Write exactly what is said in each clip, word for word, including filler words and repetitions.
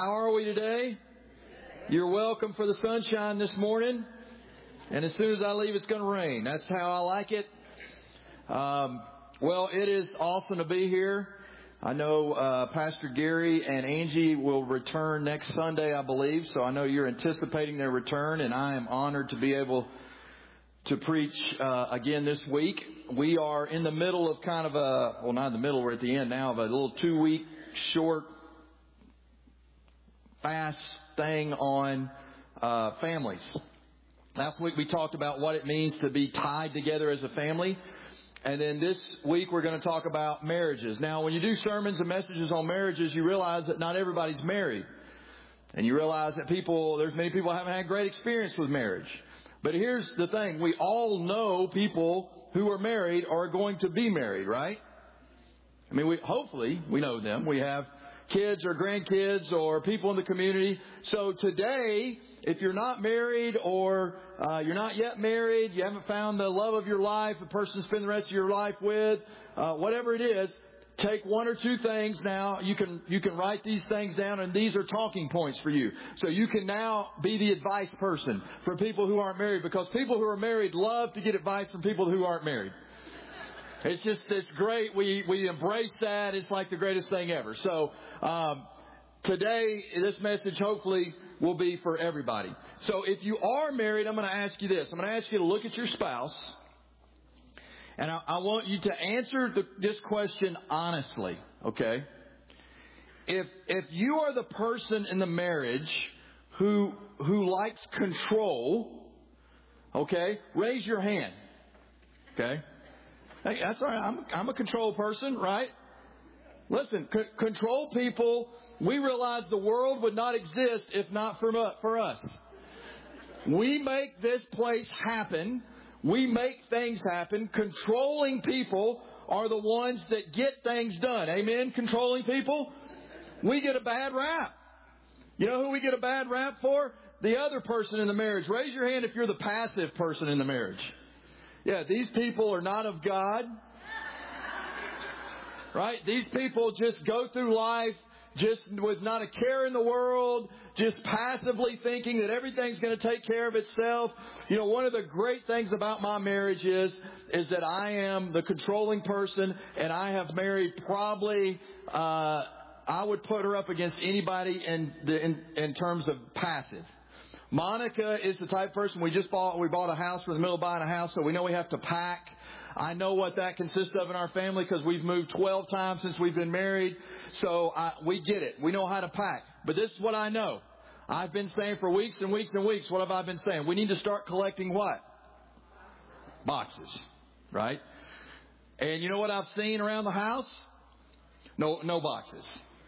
How are we today? You're welcome for the sunshine this morning. And as soon as I leave, it's going to rain. That's how I like it. Um, well, it is awesome to be here. I know uh, Pastor Gary and Angie will return next Sunday, I believe. So I know you're anticipating their return, and I am honored to be able to preach uh, again this week. We are in the middle of kind of a, well, not in the middle, we're at the end now, but a little two-week short fast thing on uh, families. Last week we talked about what it means to be tied together as a family. And then this week we're going to talk about marriages. Now, when you do sermons and messages on marriages, you realize that not everybody's married. And you realize that people, there's many people who haven't had great experience with marriage. But here's the thing. We all know people who are married or are going to be married, right? I mean, we hopefully we know them. We have kids or grandkids or people in the community. So today, if you're not married or uh, you're not yet married, you haven't found the love of your life, the person to spend the rest of your life with, uh, whatever it is, take one or two things now. You can you can write these things down, and these are talking points for you. So you can now be the advice person for people who aren't married, because people who are married love to get advice from people who aren't married. It's just, it's great. We, we embrace that. It's like the greatest thing ever. So, um, today, this message hopefully will be for everybody. So if you are married, I'm going to ask you this. I'm going to ask you to look at your spouse. And I, I want you to answer the, this question honestly. Okay? If, if you are the person in the marriage who, who likes control, okay, raise your hand. Okay? Hey, that's all right. I'm, I'm a control person, right? Listen, c- control people, we realize the world would not exist if not for, for us. We make this place happen. We make things happen. Controlling people are the ones that get things done. Amen? Controlling people. We get a bad rap. You know who we get a bad rap for? The other person in the marriage. Raise your hand if you're the passive person in the marriage. Yeah, these people are not of God. Right? These people just go through life just with not a care in the world, just passively thinking that everything's going to take care of itself. You know, one of the great things about my marriage is, is that I am the controlling person, and I have married probably, uh, I would put her up against anybody in the, in, in terms of passive. Monica is the type of person, we just bought, we bought a house. We're in the middle of buying a house, so we know we have to pack. I know what that consists of in our family because we've moved twelve times since we've been married. So I, we get it. We know how to pack. But this is what I know. I've been saying for weeks and weeks and weeks, what have I been saying? We need to start collecting what? Boxes, right? And you know what I've seen around the house? No, no boxes.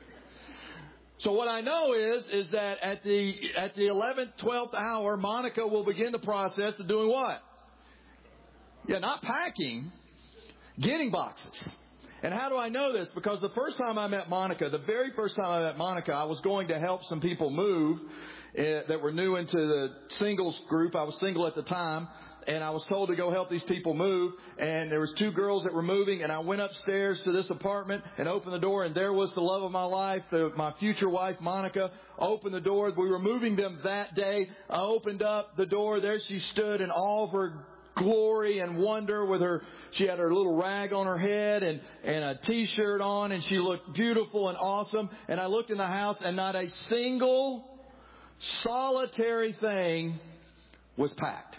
So what I know is, is that at the, at the eleventh, twelfth hour, Monica will begin the process of doing what? Yeah, not packing, getting boxes. And how do I know this? Because the first time I met Monica, the very first time I met Monica, I was going to help some people move uh, that were new into the singles group. I was single at the time. And I was told to go help these people move. And there was two girls that were moving. And I went upstairs to this apartment and opened the door. And there was the love of my life, the, my future wife, Monica, opened the door. We were moving them that day. I opened up the door. There she stood in all of her glory and wonder with her. She had her little rag on her head and, and a T-shirt on. And she looked beautiful and awesome. And I looked in the house, and not a single solitary thing was packed.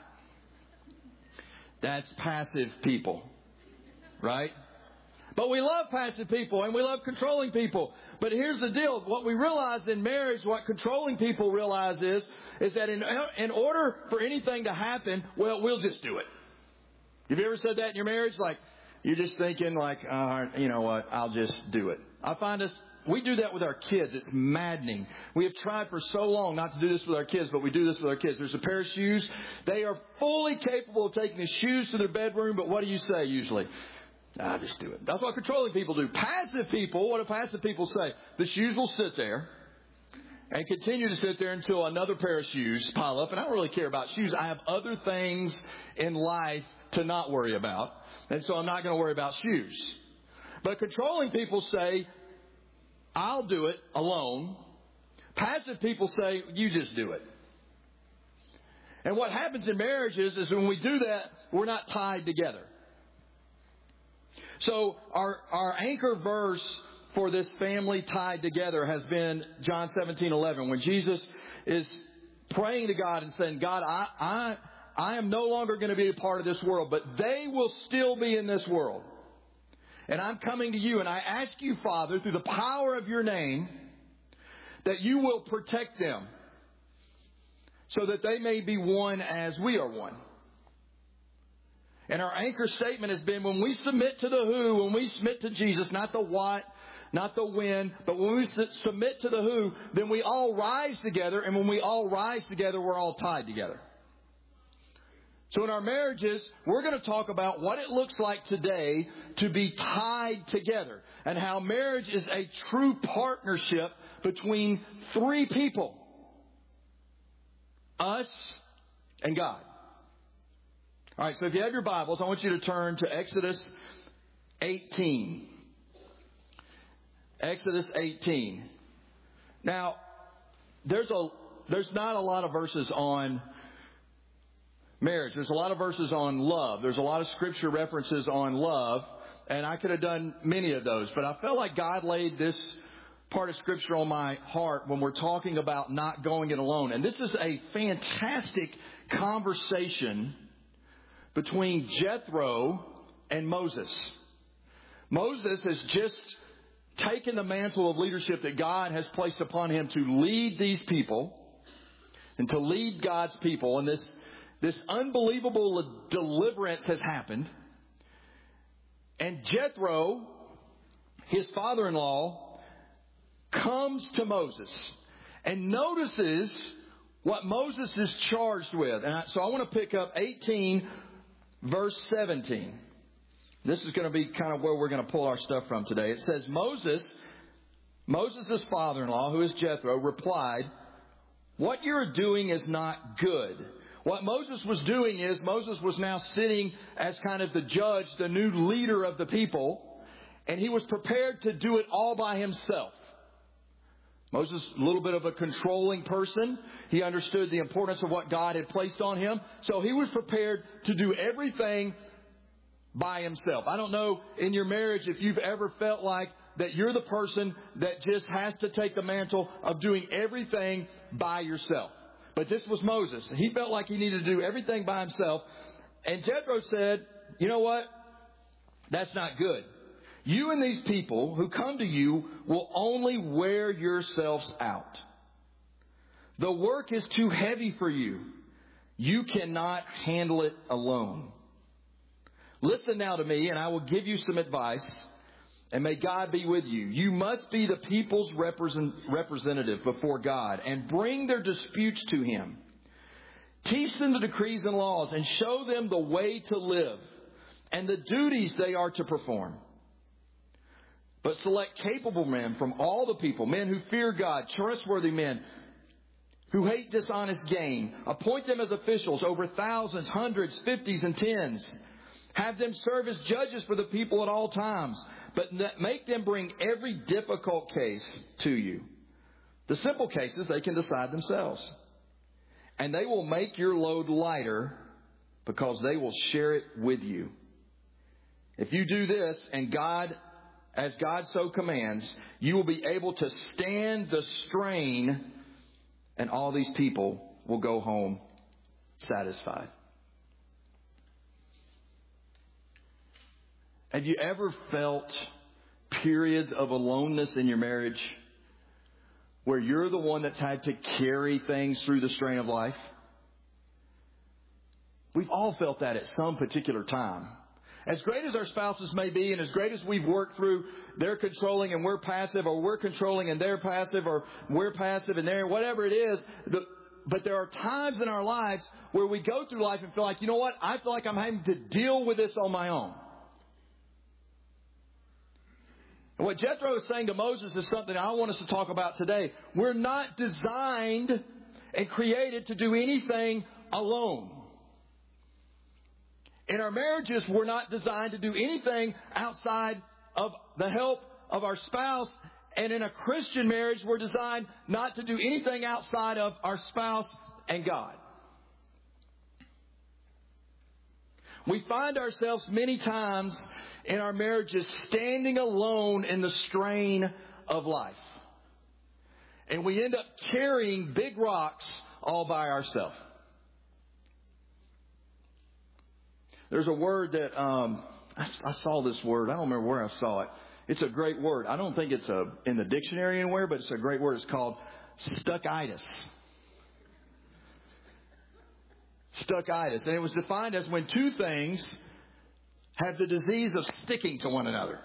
That's passive people, right? But we love passive people, and we love controlling people. But here's the deal. What we realize in marriage, what controlling people realize is, is that in, in order for anything to happen, well, we'll just do it. Have you ever said that in your marriage? Like, you're just thinking like, uh, you know what, I'll just do it. I find us, we do that with our kids. It's maddening. We have tried for so long not to do this with our kids, but we do this with our kids. There's a pair of shoes. They are fully capable of taking the shoes to their bedroom, but what do you say usually? Ah, just do it. That's what controlling people do. Passive people, what do passive people say? The shoes will sit there and continue to sit there until another pair of shoes pile up. And I don't really care about shoes. I have other things in life to not worry about. And so I'm not going to worry about shoes. But controlling people say, I'll do it alone. Passive people say, you just do it. And what happens in marriages is when we do that, we're not tied together. So our, our anchor verse for this family tied together has been John seventeen eleven, when Jesus is praying to God and saying, God, I, I, I am no longer going to be a part of this world, but they will still be in this world. And I'm coming to you, and I ask you, Father, through the power of your name, that you will protect them so that they may be one as we are one. And our anchor statement has been, when we submit to the who, when we submit to Jesus, not the what, not the when, but when we submit to the who, then we all rise together. And when we all rise together, we're all tied together. So in our marriages, we're going to talk about what it looks like today to be tied together, and how marriage is a true partnership between three people: us and God. All right, so if you have your Bibles, I want you to turn to Exodus eighteen. Exodus eighteen. Now, there's a there's not a lot of verses on marriage. There's a lot of verses on love. There's a lot of scripture references on love, and I could have done many of those, but I felt like God laid this part of scripture on my heart when we're talking about not going it alone. And this is a fantastic conversation between Jethro and Moses. Moses has just taken the mantle of leadership that God has placed upon him to lead these people and to lead God's people. And this, this unbelievable deliverance has happened. And Jethro, his father-in-law, comes to Moses and notices what Moses is charged with. And I, so I want to pick up eighteen, verse seventeen. This is going to be kind of where we're going to pull our stuff from today. It says, Moses, Moses' father-in-law, who is Jethro, replied, "What you're doing is not good." What Moses was doing is, Moses was now sitting as kind of the judge, the new leader of the people, and he was prepared to do it all by himself. Moses, a little bit of a controlling person. He understood the importance of what God had placed on him. So he was prepared to do everything by himself. I don't know in your marriage if you've ever felt like that you're the person that just has to take the mantle of doing everything by yourself. But this was Moses. He felt like he needed to do everything by himself. And Jethro said, you know what? That's not good. You and these people who come to you will only wear yourselves out. The work is too heavy for you. You cannot handle it alone. Listen now to me, and I will give you some advice, and may God be with you. You must be the people's represent, representative before God and bring their disputes to Him. Teach them the decrees and laws and show them the way to live and the duties they are to perform. But select capable men from all the people, men who fear God, trustworthy men who hate dishonest gain. Appoint them as officials over thousands, hundreds, fifties, and tens. Have them serve as judges for the people at all times. But make them bring every difficult case to you. The simple cases they can decide themselves. And they will make your load lighter because they will share it with you. If you do this, and God, as God so commands, you will be able to stand the strain, and all these people will go home satisfied. Have you ever felt periods of aloneness in your marriage where you're the one that's had to carry things through the strain of life? We've all felt that at some particular time. As great as our spouses may be, and as great as we've worked through, they're controlling and we're passive, or we're controlling and they're passive, or we're passive and they're, whatever it is. The, but there are times in our lives where we go through life and feel like, you know what? I feel like I'm having to deal with this on my own. And what Jethro is saying to Moses is something I want us to talk about today. We're not designed and created to do anything alone. In our marriages, we're not designed to do anything outside of the help of our spouse And in a Christian marriage, we're designed not to do anything outside of our spouse and God. We find ourselves many times in our marriages standing alone in the strain of life. And we end up carrying big rocks all by ourselves. There's a word that, um, I, I saw this word. I don't remember where I saw it. It's a great word. I don't think it's a in the dictionary anywhere, but it's a great word. It's called stuckitis. Stuckitis. And it was defined as when two things have the disease of sticking to one another.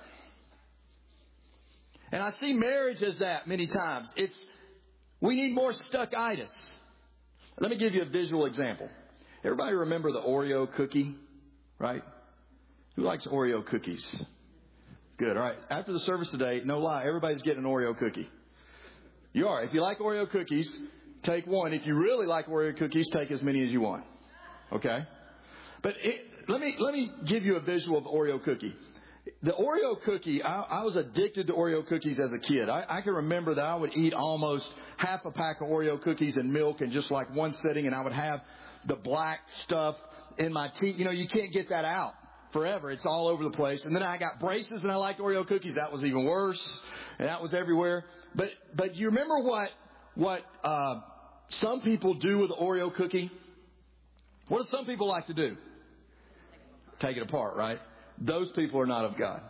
And I see marriage as that many times. It's, we need more stuckitis. Let me give you a visual example. Everybody remember the Oreo cookie, right? Who likes Oreo cookies? Good. All right. After the service today, no lie, everybody's getting an Oreo cookie. You are. If you like Oreo cookies, take one. If you really like Oreo cookies, take as many as you want. Okay? But it, let me let me give you a visual of the Oreo cookie. The Oreo cookie, I, I was addicted to Oreo cookies as a kid. I, I can remember that I would eat almost half a pack of Oreo cookies and milk in just like one sitting, and I would have the black stuff in my teeth. You know, you can't get that out forever. It's all over the place. And then I got braces and I liked Oreo cookies. That was even worse. And that was everywhere. But but you remember what what uh, some people do with the Oreo cookie? What do some people like to do? Take it apart, right? Those people are not of God.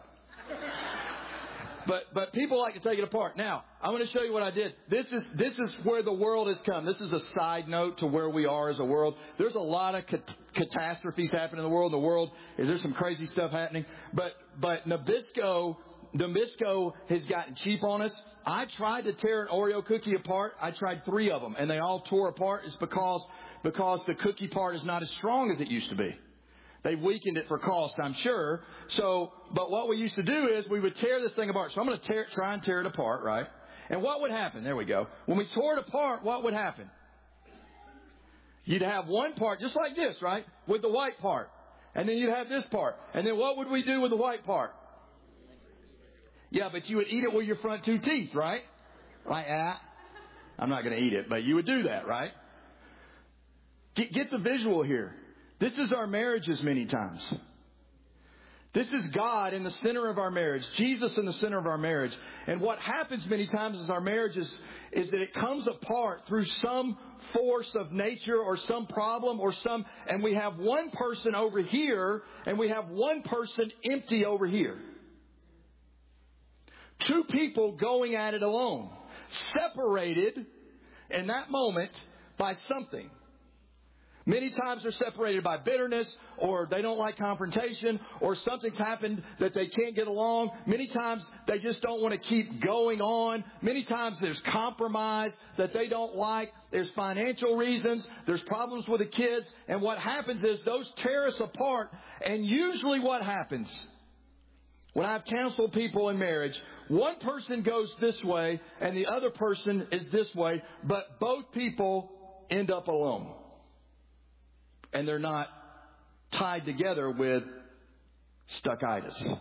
But but people like to take it apart. Now, I'm going to show you what I did. This is this is where the world has come. This is a side note to where we are as a world. There's a lot of cat- catastrophes happening in the world. The world is there's some crazy stuff happening. But but Nabisco Nabisco has gotten cheap on us. I tried to tear an Oreo cookie apart. I tried three of them, and they all tore apart. It's because because the cookie part is not as strong as it used to be. They've weakened it for cost, I'm sure. So, but what we used to do is we would tear this thing apart. So I'm going to tear, try and tear it apart, right? And what would happen? There we go. When we tore it apart, what would happen? You'd have one part just like this, right? With the white part. And then you'd have this part. And then what would we do with the white part? Yeah, but you would eat it with your front two teeth, right? Like that. I'm not going to eat it, but you would do that, right? Get, get the visual here. This is our marriages many times. This is God in the center of our marriage. Jesus in the center of our marriage. And what happens many times is our marriages is that it comes apart through some force of nature or some problem or some, and we have one person over here and we have one person empty over here. Two people going at it alone. Separated in that moment by something. Many times they're separated by bitterness, or they don't like confrontation, or something's happened that they can't get along. Many times they just don't want to keep going on. Many times there's compromise that they don't like. There's financial reasons. There's problems with the kids. And what happens is those tear us apart. And usually what happens, when I've counseled people in marriage, one person goes this way and the other person is this way, but both people end up alone. And they're not tied together with stuckitis.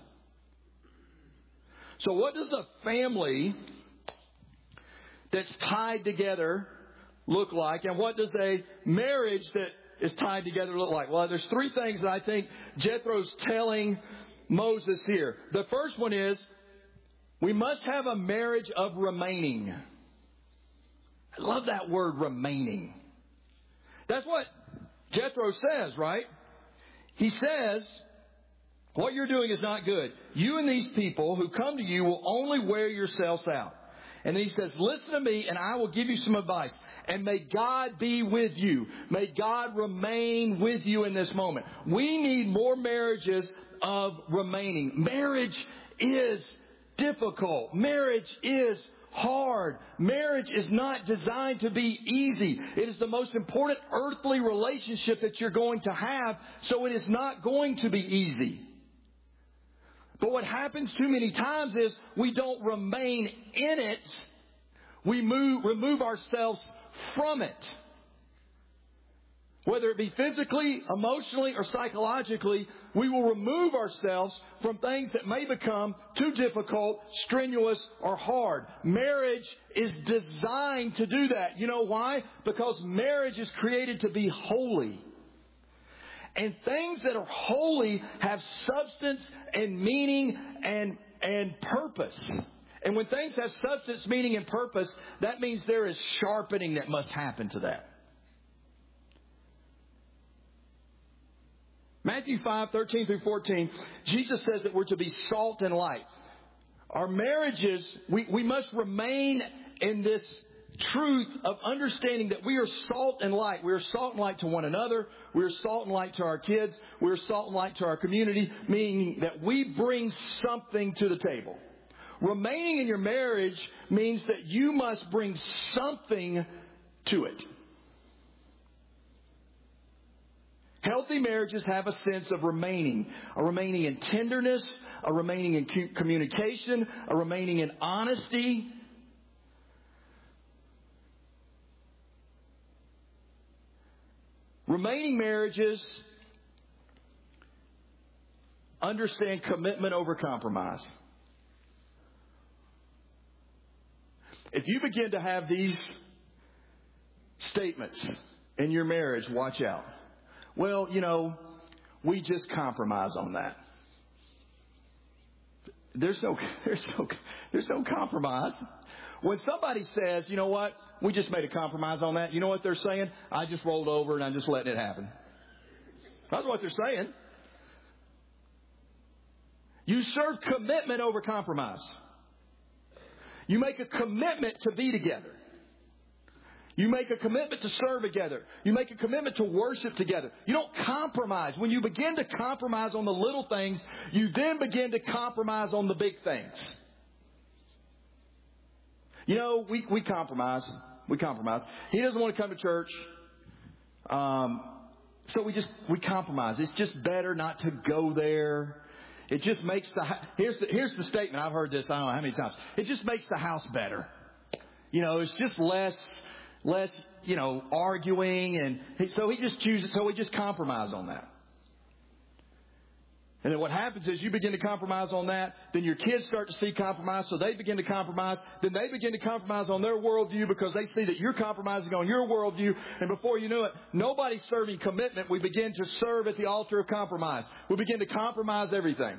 So what does a family that's tied together look like? And what does a marriage that is tied together look like? Well, there's three things that I think Jethro's telling Moses here. The first one is we must have a marriage of remaining. I love that word, remaining. That's what Jethro says, right? He says, what you're doing is not good. You and these people who come to you will only wear yourselves out. And then he says, listen to me and I will give you some advice. And may God be with you. May God remain with you in this moment. We need more marriages of remaining. Marriage is difficult. Marriage is hard. Marriage is not designed to be easy. It is the most important earthly relationship that you're going to have, so it is not going to be easy. But what happens too many times is we don't remain in it. We move, remove ourselves from it. Whether it be physically, emotionally, or psychologically, we will remove ourselves from things that may become too difficult, strenuous, or hard. Marriage is designed to do that. You know why? Because marriage is created to be holy. And things that are holy have substance and meaning and, and purpose. And when things have substance, meaning, and purpose, that means there is sharpening that must happen to that. Matthew five, thirteen through fourteen, Jesus says that we're to be salt and light. Our marriages, we, we must remain in this truth of understanding that we are salt and light. We are salt and light to one another. We are salt and light to our kids. We are salt and light to our community, meaning that we bring something to the table. Remaining in your marriage means that you must bring something to it. Healthy marriages have a sense of remaining, a remaining in tenderness, a remaining in communication, a remaining in honesty. Remaining marriages understand commitment over compromise. If you begin to have these statements in your marriage, watch out. Well, you know, we just compromise on that. There's no, there's no, there's no compromise. When somebody says, you know what, we just made a compromise on that, you know what they're saying? I just rolled over and I'm just letting it happen. That's what they're saying. You serve commitment over compromise. You make a commitment to be together. You make a commitment to serve together. You make a commitment to worship together. You don't compromise. When you begin to compromise on the little things, you then begin to compromise on the big things. You know, we, we compromise. We compromise. He doesn't want to come to church. Um, so we just, we compromise. It's just better not to go there. It just makes the, here's the, here's the statement. I've heard this, I don't know how many times. It just makes the house better. You know, it's just less, less, you know, arguing. And he, so he just chooses, so we just compromise on that. And then what happens is you begin to compromise on that. Then your kids start to see compromise, so they begin to compromise. Then they begin to compromise on their worldview because they see that you're compromising on your worldview. And before you know it, nobody's serving commitment. We begin to serve at the altar of compromise. We begin to compromise everything.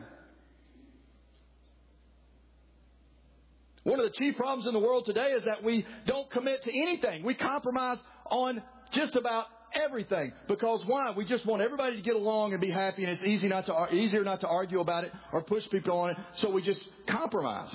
One of the chief problems in the world today is that we don't commit to anything. We compromise on just about everything. Because why? We just want everybody to get along and be happy, and it's easy not to, easier not to argue about it or push people on it. So we just compromise.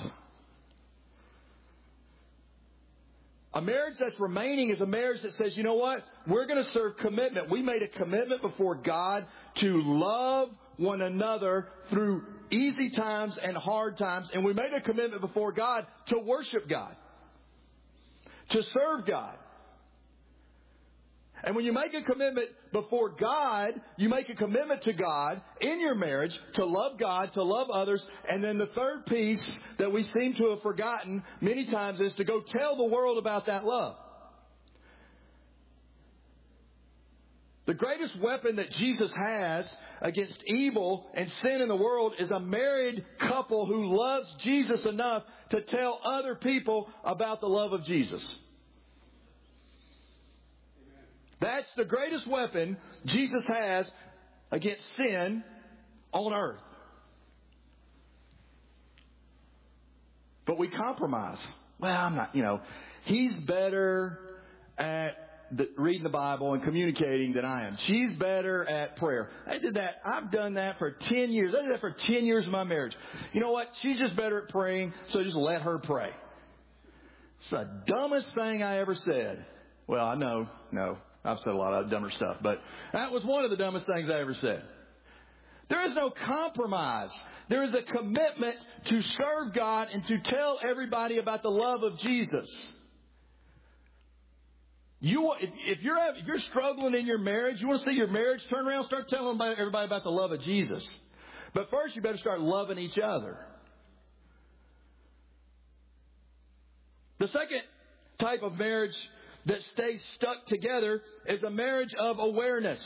A marriage that's remaining is a marriage that says, you know what? We're going to serve commitment. We made a commitment before God to love one another through easy times and hard times. And we made a commitment before God to worship God, to serve God. And when you make a commitment before God, you make a commitment to God in your marriage to love God, to love others. And then the third piece that we seem to have forgotten many times is to go tell the world about that love. The greatest weapon that Jesus has against evil and sin in the world is a married couple who loves Jesus enough to tell other people about the love of Jesus. That's the greatest weapon Jesus has against sin on earth. But we compromise. Well, I'm not, you know, he's better at the, reading the Bible and communicating than I am. She's better at prayer. I did that. I've done that for ten years. I did that for ten years of my marriage. You know what? She's just better at praying, so just let her pray. It's the dumbest thing I ever said. Well, I know, no. I've said a lot of dumber stuff, but that was one of the dumbest things I ever said. There is no compromise. There is a commitment to serve God and to tell everybody about the love of Jesus. You, if you're if you're struggling in your marriage, you want to see your marriage turn around, start telling everybody about the love of Jesus. But first, you better start loving each other. The second type of marriage that stays stuck together is a marriage of awareness.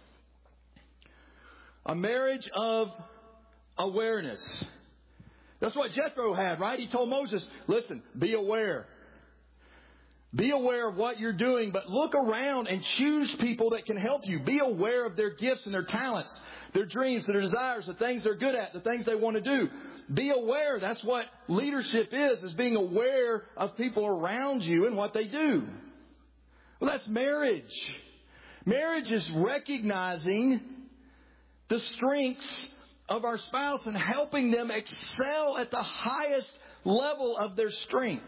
A marriage of awareness. That's what Jethro had, right? He told Moses, listen, be aware. Be aware of what you're doing, but look around and choose people that can help you. Be aware of their gifts and their talents, their dreams, their desires, the things they're good at, the things they want to do. Be aware. That's what leadership is, is being aware of people around you and what they do. Well, that's marriage. Marriage is recognizing the strengths of our spouse and helping them excel at the highest level of their strength.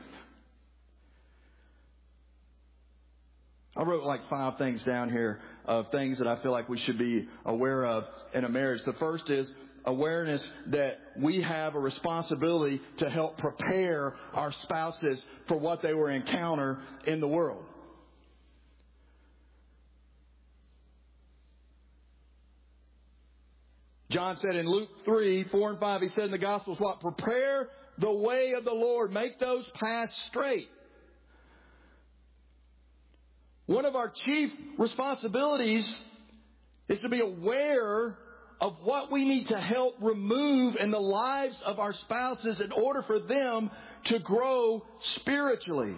I wrote like five things down here of things that I feel like we should be aware of in a marriage. The first is awareness that we have a responsibility to help prepare our spouses for what they will encounter in the world. John said in Luke three, four and five, he said in the Gospels, what? Prepare the way of the Lord. Make those paths straight. One of our chief responsibilities is to be aware of what we need to help remove in the lives of our spouses in order for them to grow spiritually.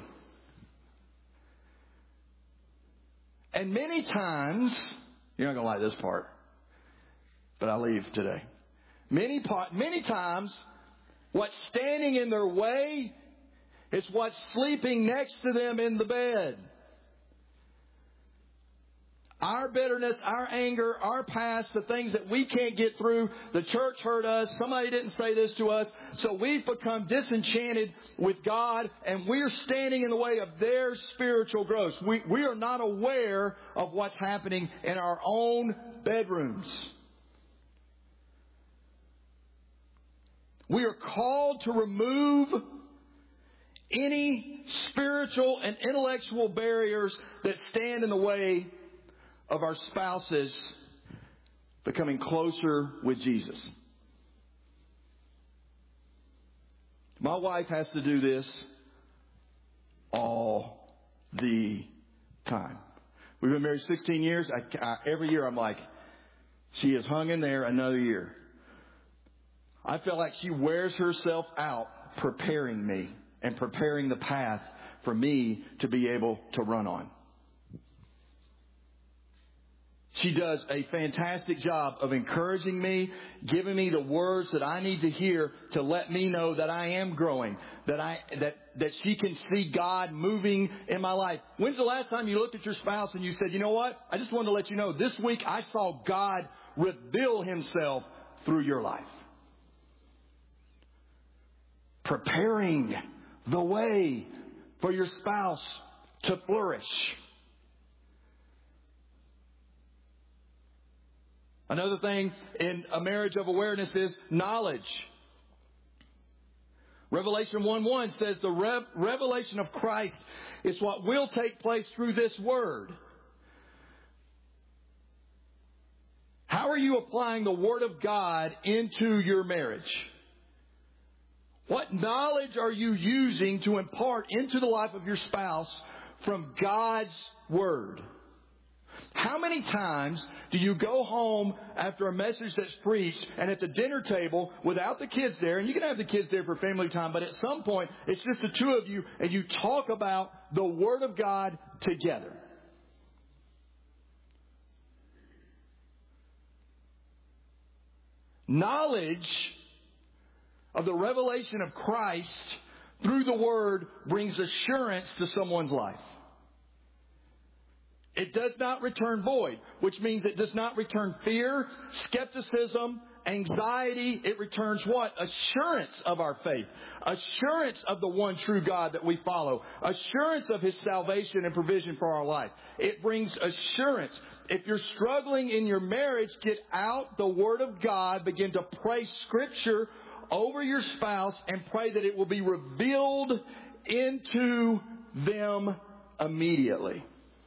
And many times, you're not going to like this part, but I'll leave today. Many, many times, what's standing in their way is what's sleeping next to them in the bed. Our bitterness, our anger, our past, the things that we can't get through. The church hurt us. Somebody didn't say this to us. So we've become disenchanted with God, and we're standing in the way of their spiritual growth. We, we are not aware of what's happening in our own bedrooms. We are called to remove any spiritual and intellectual barriers that stand in the way of our spouses becoming closer with Jesus. My wife has to do this all the time. We've been married sixteen years. I, I, every year I'm like, she has hung in there another year. I feel like she wears herself out preparing me and preparing the path for me to be able to run on. She does a fantastic job of encouraging me, giving me the words that I need to hear to let me know that I am growing, that I that that she can see God moving in my life. When's the last time you looked at your spouse and you said, you know what? I just wanted to let you know this week I saw God reveal Himself through your life. Preparing the way for your spouse to flourish. Another thing in a marriage of awareness is knowledge. Revelation one one says the rev- revelation of Christ is what will take place through this word. How are you applying the Word of God into your marriage? What knowledge are you using to impart into the life of your spouse from God's Word? How many times do you go home after a message that's preached and at the dinner table without the kids there, and you can have the kids there for family time, but at some point it's just the two of you and you talk about the Word of God together? Knowledge of the revelation of Christ through the Word brings assurance to someone's life. It does not return void, which means it does not return fear, skepticism, anxiety. It returns what? Assurance of our faith. Assurance of the one true God that we follow. Assurance of His salvation and provision for our life. It brings assurance. If you're struggling in your marriage, get out the Word of God. Begin to pray Scripture over your spouse and pray that it will be revealed into them immediately.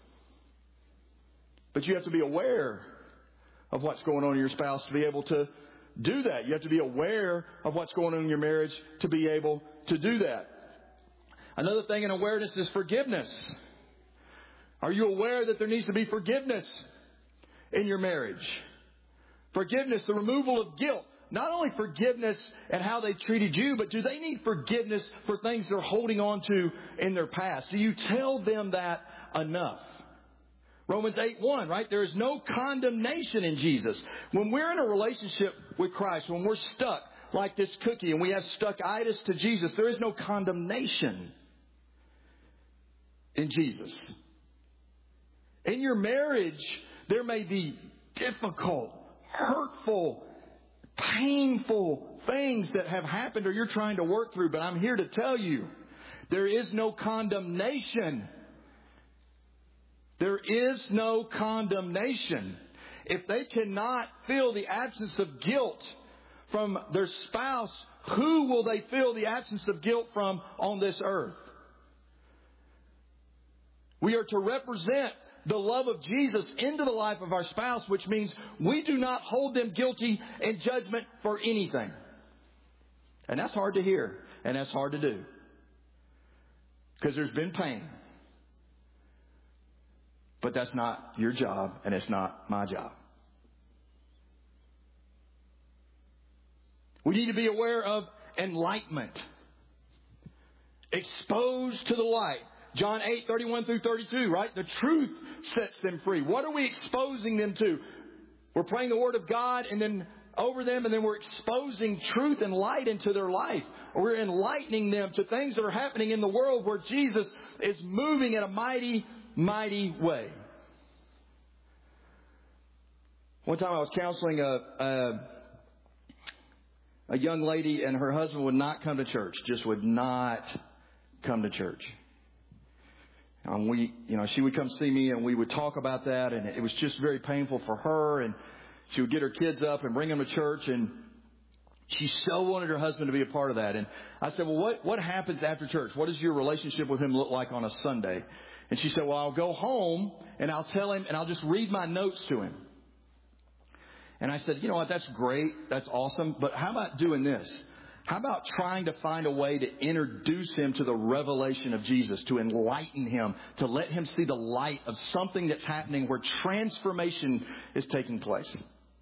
But you have to be aware of what's going on in your spouse to be able to do that. You have to be aware of what's going on in your marriage to be able to do that. Another thing in awareness is forgiveness. Are you aware that there needs to be forgiveness in your marriage? Forgiveness, the removal of guilt. Not only forgiveness and how they treated you, but do they need forgiveness for things they're holding on to in their past? Do you tell them that enough? Romans eight one, right? There is no condemnation in Jesus. When we're in a relationship with Christ, when we're stuck like this cookie and we have stuckitis to Jesus, there is no condemnation in Jesus. In your marriage, there may be difficult, hurtful, painful things that have happened or you're trying to work through. But I'm here to tell you, there is no condemnation. There is no condemnation. If they cannot feel the absence of guilt from their spouse, who will they feel the absence of guilt from on this earth? We are to represent the love of Jesus into the life of our spouse, which means we do not hold them guilty in judgment for anything. And that's hard to hear, and that's hard to do. Because there's been pain. But that's not your job, and it's not my job. We need to be aware of enlightenment. Exposed to the light. John eight, thirty-one through thirty-two, right? The truth sets them free. What are we exposing them to? We're praying the Word of God and then over them, and then we're exposing truth and light into their life. We're enlightening them to things that are happening in the world where Jesus is moving in a mighty, mighty way. One time I was counseling a, a, a young lady, and her husband would not come to church, just would not come to church. Um, we, you know, she would come see me and we would talk about that, and it was just very painful for her. And she would get her kids up and bring them to church, and she so wanted her husband to be a part of that. And I said, well, what, what happens after church? What does your relationship with him look like on a Sunday? And she said, well, I'll go home and I'll tell him and I'll just read my notes to him. And I said, you know what? That's great. That's awesome. But how about doing this? How about trying to find a way to introduce him to the revelation of Jesus, to enlighten him, to let him see the light of something that's happening where transformation is taking place?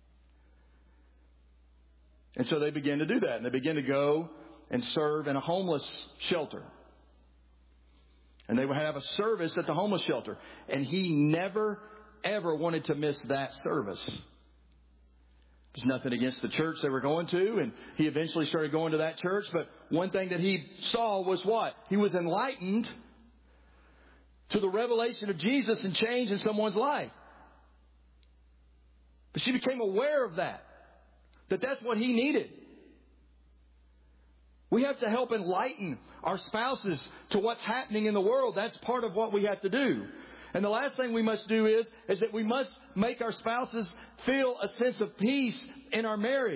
And so they began to do that. And they began to go and serve in a homeless shelter. And they would have a service at the homeless shelter. And he never, ever wanted to miss that service. There's nothing against the church they were going to, and he eventually started going to that church. But one thing that he saw was what? He was enlightened to the revelation of Jesus and change in someone's life. But she became aware of that, that that's what he needed. We have to help enlighten our spouses to what's happening in the world. That's part of what we have to do. And the last thing we must do is, is that we must make our spouses feel a sense of peace in our marriage.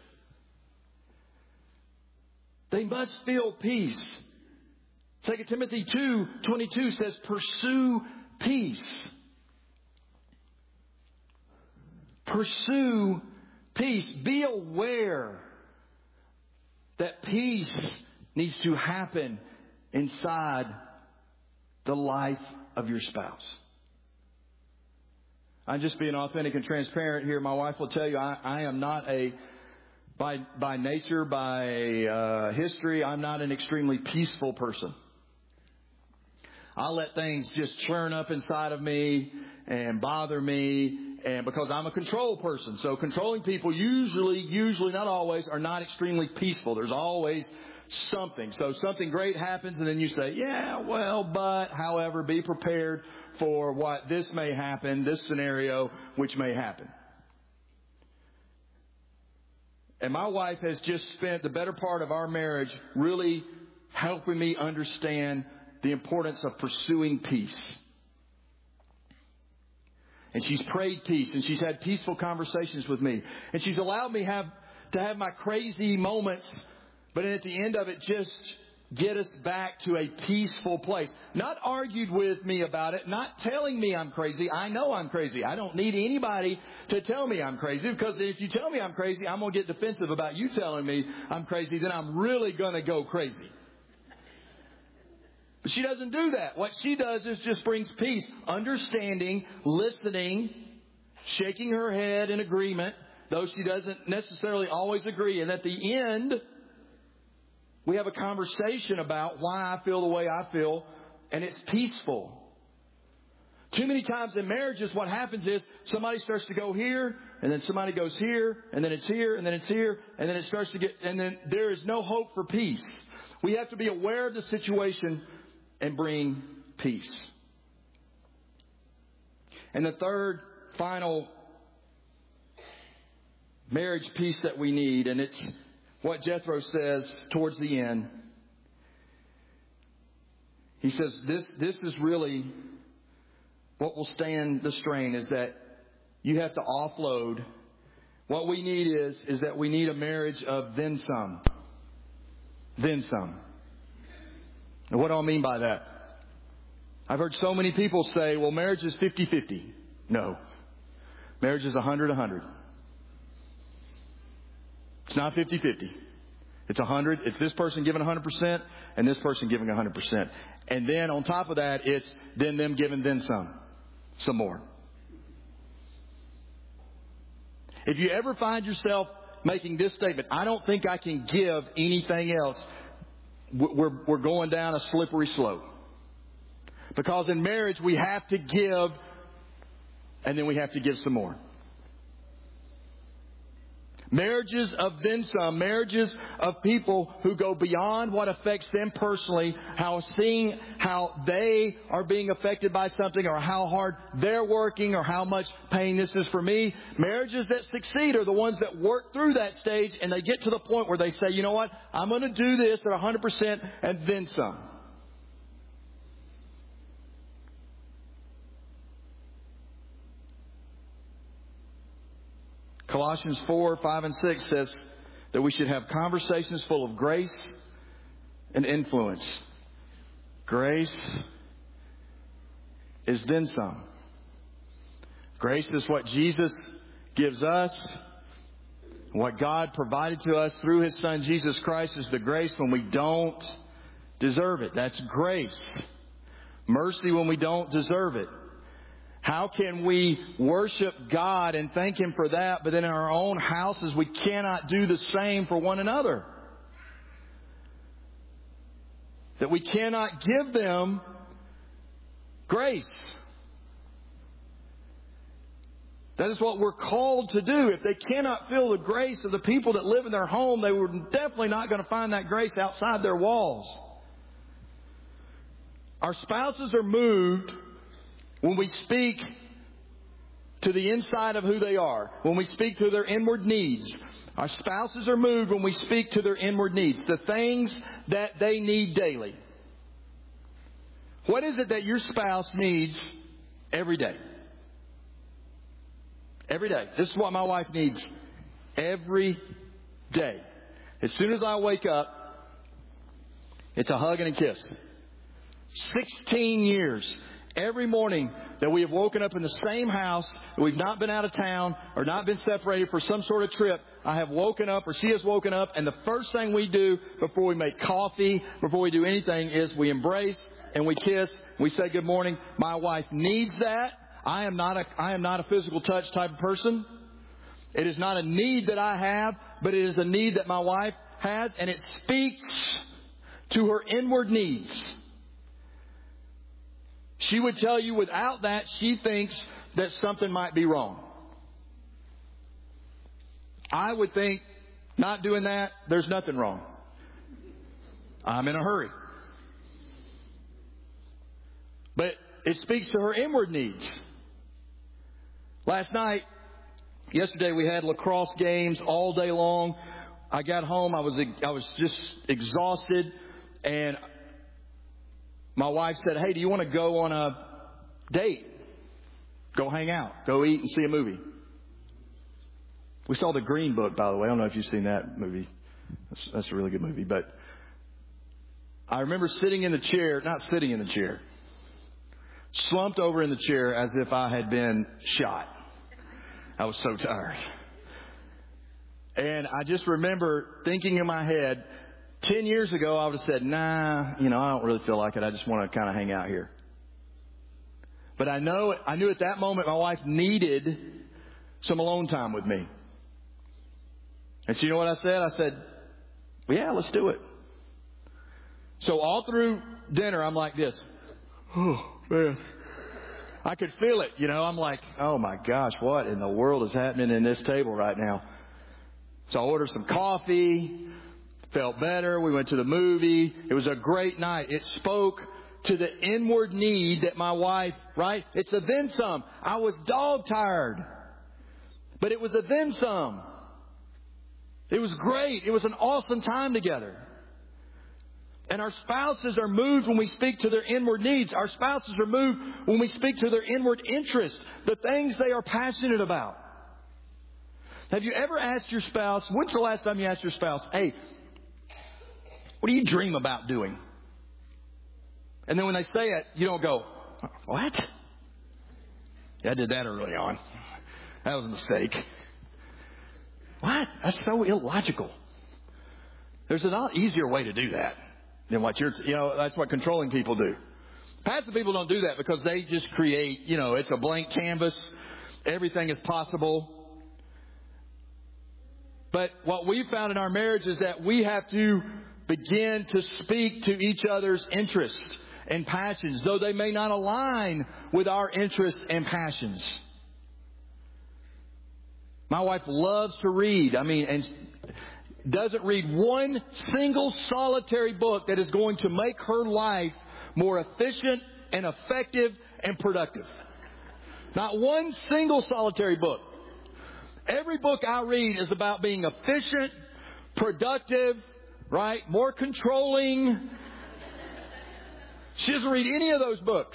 They must feel peace. Second Timothy two twenty-two says, pursue peace. Pursue peace. Be aware that peace needs to happen inside the life of your spouse. I'm just being authentic and transparent here. My wife will tell you I, I am not a, by by nature, by uh, history, I'm not an extremely peaceful person. I let things just churn up inside of me and bother me, and because I'm a control person. So controlling people usually, usually not always, are not extremely peaceful. There's always something. So something great happens and then you say, yeah, well, but, however, be prepared for what this may happen, this scenario, which may happen. And my wife has just spent the better part of our marriage really helping me understand the importance of pursuing peace. And she's prayed peace, and she's had peaceful conversations with me. And she's allowed me have to have my crazy moments, but at the end of it, just get us back to a peaceful place. Not argued with me about it, not telling me I'm crazy. I know I'm crazy. I don't need anybody to tell me I'm crazy, because if you tell me I'm crazy, I'm going to get defensive about you telling me I'm crazy. Then I'm really going to go crazy. But she doesn't do that. What she does is just brings peace, understanding, listening, shaking her head in agreement, though she doesn't necessarily always agree. And at the end, we have a conversation about why I feel the way I feel, and it's peaceful. Too many times in marriages, what happens is somebody starts to go here, and then somebody goes here, and then it's here, and then it's here, and then it starts to get, and then there is no hope for peace. We have to be aware of the situation and bring peace. And the third, final marriage piece that we need, and it's what Jethro says towards the end. He says this, this is really what will stand the strain, is that you have to offload. What we need is, is that we need a marriage of then some. Then some. And what do I mean by that? I've heard so many people say, well, marriage is fifty-fifty. No. Marriage is one hundred one hundred. It's not fifty-fifty. It's one hundred. It's this person giving one hundred percent and this person giving one hundred percent. And then on top of that, it's then them giving then some. Some more. If you ever find yourself making this statement, I don't think I can give anything else, we're, we're going down a slippery slope. Because in marriage, we have to give, and then we have to give some more. Marriages of then some, marriages of people who go beyond what affects them personally, how seeing how they are being affected by something, or how hard they're working, or how much pain this is for me. Marriages that succeed are the ones that work through that stage, and they get to the point where they say, you know what, I'm going to do this at one hundred percent and then some. Colossians four, five, and six says that we should have conversations full of grace and influence. Grace is then some. Grace is what Jesus gives us. What God provided to us through His Son, Jesus Christ, is the grace when we don't deserve it. That's grace. Mercy when we don't deserve it. How can we worship God and thank Him for that, but then in our own houses we cannot do the same for one another? That we cannot give them grace. That is what we're called to do. If they cannot feel the grace of the people that live in their home, they were definitely not going to find that grace outside their walls. Our spouses are moved when we speak to the inside of who they are, when we speak to their inward needs. Our spouses are moved when we speak to their inward needs, the things that they need daily. What is it that your spouse needs every day? Every day. This is what my wife needs every day. As soon as I wake up, it's a hug and a kiss. Sixteen years. Every morning that we have woken up in the same house, we've not been out of town or not been separated for some sort of trip, I have woken up or she has woken up, and the first thing we do before we make coffee, before we do anything, is we embrace and we kiss. We say good morning. My wife needs that. I am not a, I am not a physical touch type of person. It is not a need that I have, but it is a need that my wife has, and it speaks to her inward needs. She would tell you without that, she thinks that something might be wrong. I would think, not doing that, there's nothing wrong. I'm in a hurry. But it speaks to her inward needs. Last night, yesterday we had lacrosse games all day long. I got home, I was I was just exhausted, and my wife said, hey, do you want to go on a date? Go hang out. Go eat and see a movie. We saw The Green Book, by the way. I don't know if you've seen that movie. That's, that's a really good movie. But I remember sitting in the chair, not sitting in the chair, slumped over in the chair as if I had been shot. I was so tired. And I just remember thinking in my head, Ten years ago, I would have said, nah, you know, I don't really feel like it. I just want to kind of hang out here. But I know, I knew at that moment my wife needed some alone time with me. And so you know what I said? I said, well, yeah, let's do it. So all through dinner, I'm like this. Oh, man. I could feel it, you know. I'm like, oh, my gosh, what in the world is happening in this table right now? So I ordered some coffee, felt better. We went to the movie. It was a great night. It spoke to the inward need that my wife, right? It's a then some. I was dog tired, but it was a then some. It was great. It was an awesome time together. And our spouses are moved when we speak to their inward needs. Our spouses are moved when we speak to their inward interests, the things they are passionate about. Have you ever asked your spouse, when's the last time you asked your spouse, hey, what do you dream about doing? And then when they say it, you don't go, what? Yeah, I did that early on. That was a mistake. What? That's so illogical. There's a lot easier way to do that than what you're, you know, that's what controlling people do. Passive people don't do that because they just create, you know, it's a blank canvas. Everything is possible. But what we found in our marriage is that we have to begin to speak to each other's interests and passions, though they may not align with our interests and passions. My wife loves to read. I mean, and doesn't read one single solitary book that is going to make her life more efficient and effective and productive. Not one single solitary book. Every book I read is about being efficient, productive, right? More controlling. She doesn't read any of those books.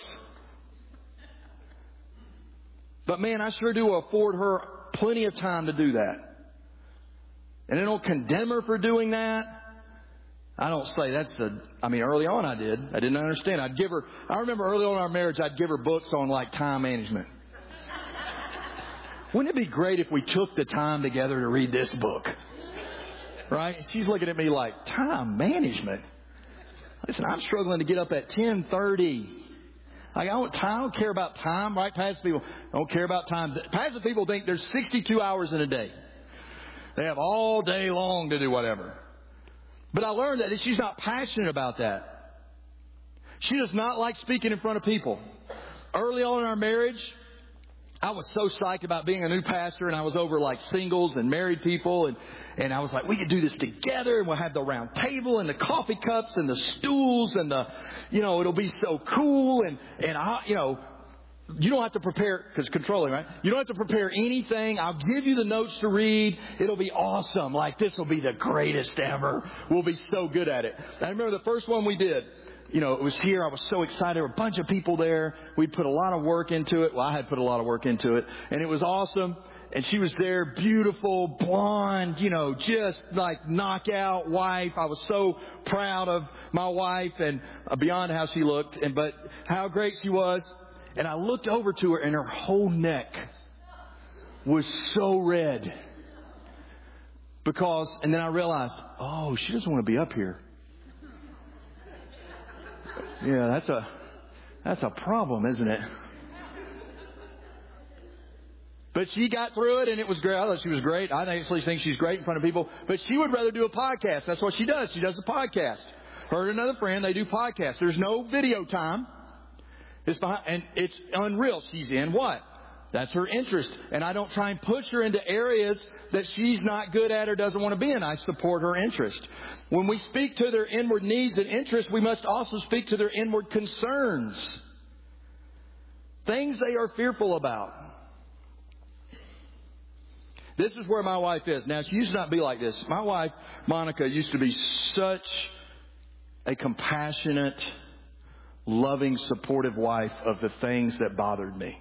But man, I sure do afford her plenty of time to do that. And I don't condemn her for doing that. I don't say that's a, I mean, early on I did. I didn't understand. I'd give her, I remember early on in our marriage, I'd give her books on like time management. Wouldn't it be great if we took the time together to read this book? Right? She's looking at me like, time management? Listen, I'm struggling to get up at ten thirty. Like, I don't, I don't care about time, right? Passive people don't care about time. Passive people think there's sixty-two hours in a day. They have all day long to do whatever. But I learned that she's not passionate about that. She does not like speaking in front of people. Early on in our marriage, I was so psyched about being a new pastor, and I was over like singles and married people, and, and I was like, we could do this together, and we'll have the round table and the coffee cups and the stools and the, you know, it'll be so cool, and, and I, you know, you don't have to prepare, because controlling, right? You don't have to prepare anything. I'll give you the notes to read. It'll be awesome. Like, this will be the greatest ever. We'll be so good at it. I remember the first one we did. You know, it was here. I was so excited. There were a bunch of people there. We put a lot of work into it. Well, I had put a lot of work into it. And it was awesome. And she was there, beautiful, blonde, you know, just like knockout wife. I was so proud of my wife and uh, beyond how she looked, and but how great she was. And I looked over to her, and her whole neck was so red. Because, and then I realized, oh, she doesn't want to be up here. Yeah, that's a that's a problem, isn't it? But she got through it, and it was great. I thought she was great. I actually think she's great in front of people. But she would rather do a podcast. That's what she does. She does a podcast. Her and another friend, they do podcasts. There's no video time. It's behind, and it's unreal. She's in what? That's her interest. And I don't try and push her into areas that she's not good at or doesn't want to be in. I support her interest. When we speak to their inward needs and interests, we must also speak to their inward concerns. Things they are fearful about. This is where my wife is. Now, she used to not be like this. My wife, Monica, used to be such a compassionate, loving, supportive wife of the things that bothered me.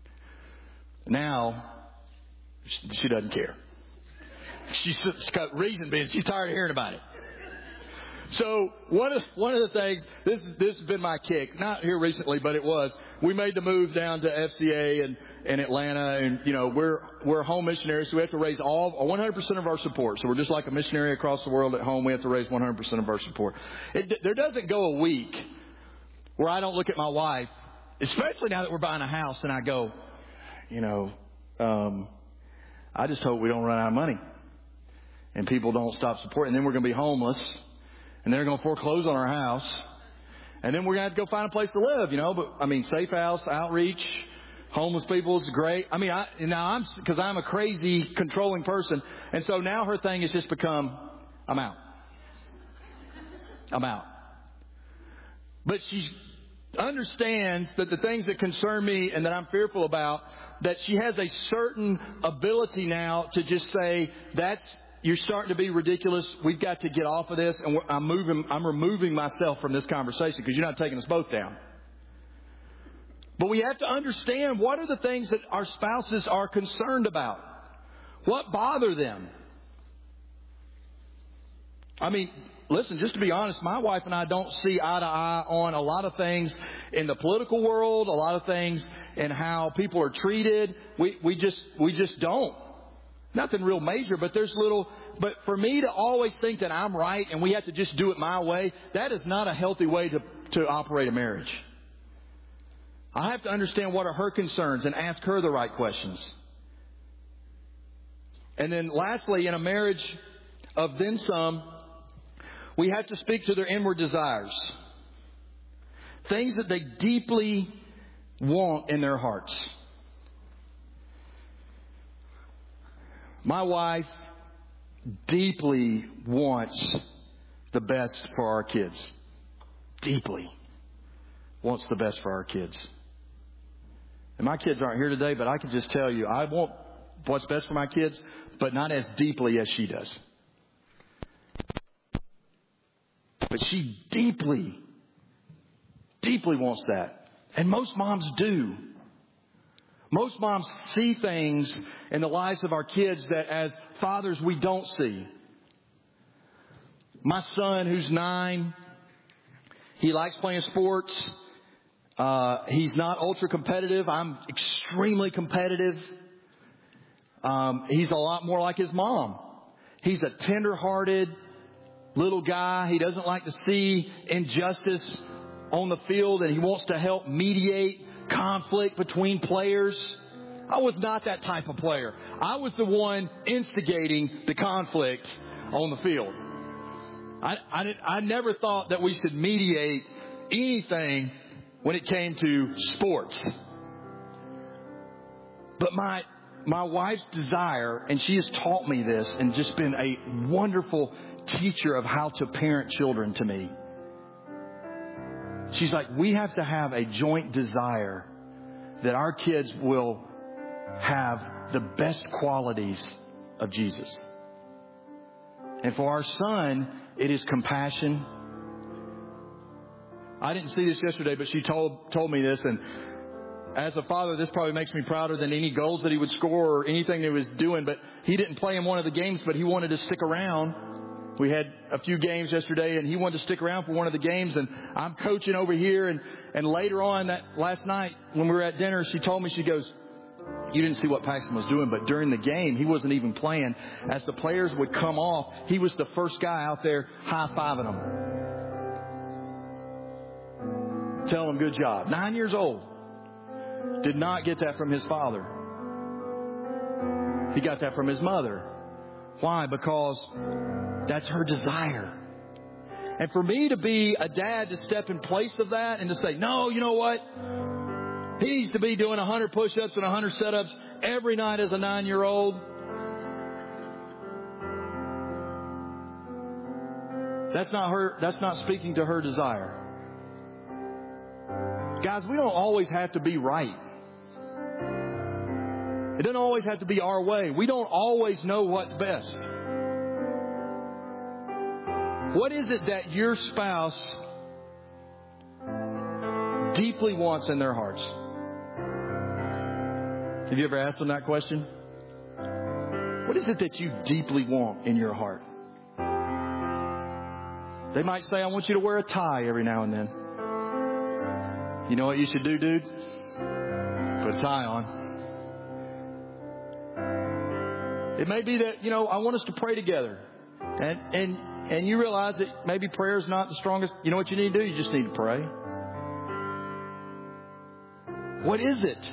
Now, she doesn't care. She's got reason being she's tired of hearing about it. So one of one of the things, this this has been my kick, not here recently, but it was. We made the move down to F C A and in Atlanta, and you know we're we're home missionaries, so we have to raise all one hundred percent of our support. So we're just like a missionary across the world at home. We have to raise one hundred percent of our support. It, there doesn't go a week where I don't look at my wife, especially now that we're buying a house, and I go, you know, um, I just hope we don't run out of money and people don't stop supporting. And then we're going to be homeless. And they're going to foreclose on our house. And then we're going to have to go find a place to live, you know. But, I mean, Safe House, Outreach, homeless people is great. I mean, I, now I'm, because I'm a crazy, controlling person. And so now her thing has just become, I'm out. I'm out. But she understands that the things that concern me and that I'm fearful about, that she has a certain ability now to just say, that's, you're starting to be ridiculous. We've got to get off of this. And I'm moving, I'm removing myself from this conversation because you're not taking us both down. But we have to understand, what are the things that our spouses are concerned about? What bother them? I mean, listen, just to be honest, my wife and I don't see eye to eye on a lot of things in the political world, a lot of things in how people are treated. We, we just, we just don't. Nothing real major, but there's little, but for me to always think that I'm right and we have to just do it my way, that is not a healthy way to, to operate a marriage. I have to understand what are her concerns and ask her the right questions. And then lastly, in a marriage of then some, we have to speak to their inward desires. Things that they deeply want in their hearts. My wife deeply wants the best for our kids. Deeply wants the best for our kids. And my kids aren't here today, but I can just tell you, I want what's best for my kids, but not as deeply as she does. But she deeply, deeply wants that. And most moms do. Most moms see things in the lives of our kids that as fathers we don't see. My son, who's nine, he likes playing sports. Uh, he's not ultra competitive. I'm extremely competitive. Um, he's a lot more like his mom. He's a tender-hearted little guy. He doesn't like to see injustice on the field, and he wants to help mediate conflict between players. I was not that type of player. I was the one instigating the conflict on the field. I, I, I never thought that we should mediate anything when it came to sports. But my my wife's desire, and she has taught me this and just been a wonderful teacher of how to parent children to me. She's like, we have to have a joint desire that our kids will have the best qualities of Jesus. And for our son, it is compassion. I didn't see this yesterday, but she told told me this, and as a father, this probably makes me prouder than any goals that he would score or anything that he was doing. But he didn't play in one of the games, but he wanted to stick around. We had a few games yesterday, and he wanted to stick around for one of the games. And I'm coaching over here, and, and later on that last night when we were at dinner, she told me, she goes, you didn't see what Paxton was doing, but during the game, he wasn't even playing. As the players would come off, he was the first guy out there high-fiving them. Telling them, good job. Nine years old. Did not get that from his father. He got that from his mother. Why? Because that's her desire. And for me to be a dad to step in place of that and to say, no, you know what? He needs to be doing one hundred push-ups and one hundred sit-ups every night as a nine-year-old. That's not her, that's not speaking to her desire. Guys, we don't always have to be right. It doesn't always have to be our way. We don't always know what's best. What is it that your spouse deeply wants in their hearts? Have you ever asked them that question? What is it that you deeply want in your heart? They might say, I want you to wear a tie every now and then. You know what you should do, dude? Put a tie on. It may be that, you know, I want us to pray together. And, and, and you realize that maybe prayer is not the strongest. You know what you need to do? You just need to pray. What is it?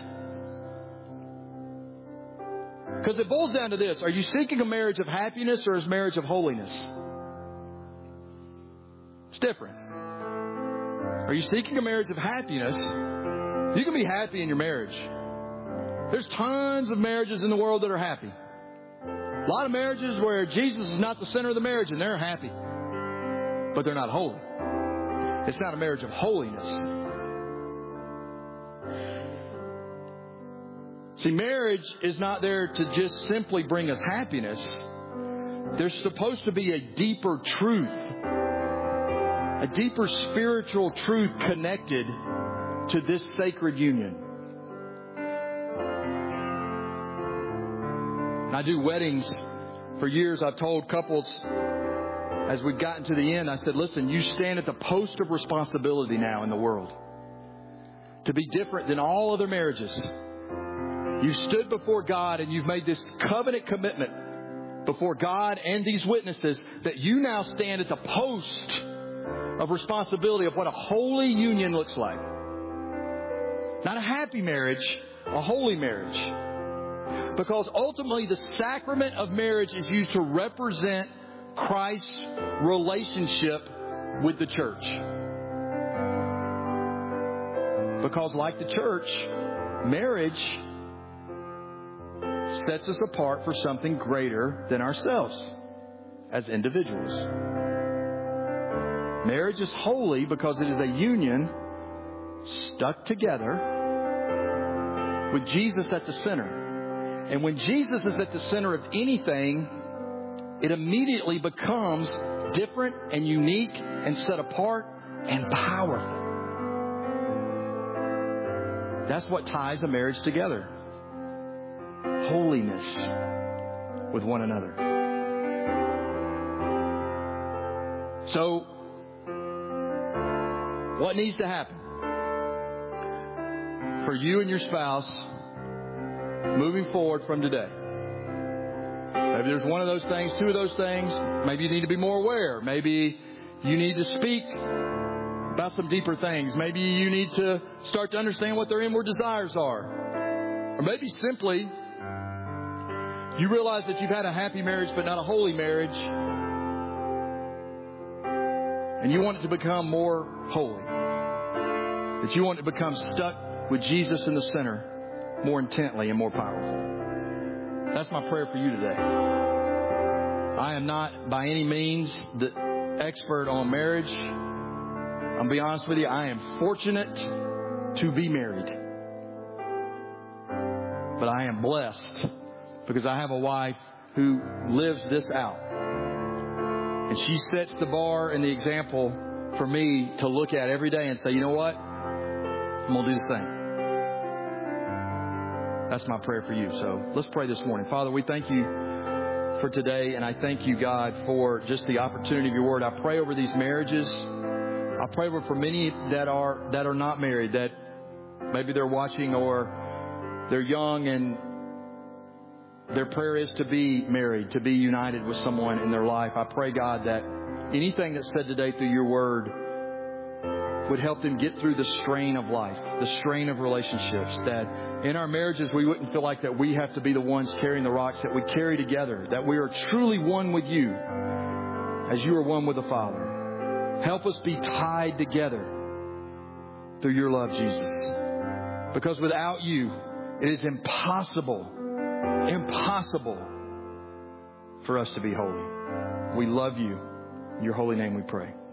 Because it boils down to this. Are you seeking a marriage of happiness or a marriage of holiness? It's different. Are you seeking a marriage of happiness? You can be happy in your marriage. There's tons of marriages in the world that are happy. A lot of marriages where Jesus is not the center of the marriage and they're happy. But they're not holy. It's not a marriage of holiness. See, marriage is not there to just simply bring us happiness. There's supposed to be a deeper truth, a deeper spiritual truth connected to this sacred union. I do weddings for years. I've told couples as we've gotten to the end, I said, listen, you stand at the post of responsibility now in the world to be different than all other marriages. You stood before God and you've made this covenant commitment before God and these witnesses that you now stand at the post of responsibility of what a holy union looks like. Not a happy marriage, a holy marriage. Because ultimately the sacrament of marriage is used to represent Christ's relationship with the church. Because like the church, marriage sets us apart for something greater than ourselves as individuals. Marriage is holy because it is a union stuck together with Jesus at the center. And when Jesus is at the center of anything, it immediately becomes different and unique and set apart and powerful. That's what ties a marriage together. Holiness with one another. So, what needs to happen for you and your spouse moving forward from today? Maybe there's one of those things, two of those things. Maybe you need to be more aware. Maybe you need to speak about some deeper things. Maybe you need to start to understand what their inward desires are. Or maybe simply you realize that you've had a happy marriage but not a holy marriage. And you want it to become more holy. That you want it to become stuck with Jesus in the center more intently and more powerful. That's my prayer for you today. I am not by any means the expert on marriage. I'll be honest with you, I am fortunate to be married. But I am blessed because I have a wife who lives this out. And she sets the bar and the example for me to look at every day and say, you know what? I'm going to do the same. That's my prayer for you. So let's pray this morning. Father, we thank you for today. And I thank you, God, for just the opportunity of your word. I pray over these marriages. I pray over for many that are that are not married, that maybe they're watching or they're young and their prayer is to be married, to be united with someone in their life. I pray, God, that anything that's said today through your word would help them get through the strain of life, the strain of relationships, that in our marriages we wouldn't feel like that we have to be the ones carrying the rocks, that we carry together, that we are truly one with you as you are one with the Father. Help us be tied together through your love, Jesus. Because without you, it is impossible, impossible for us to be holy. We love you. In your holy name we pray.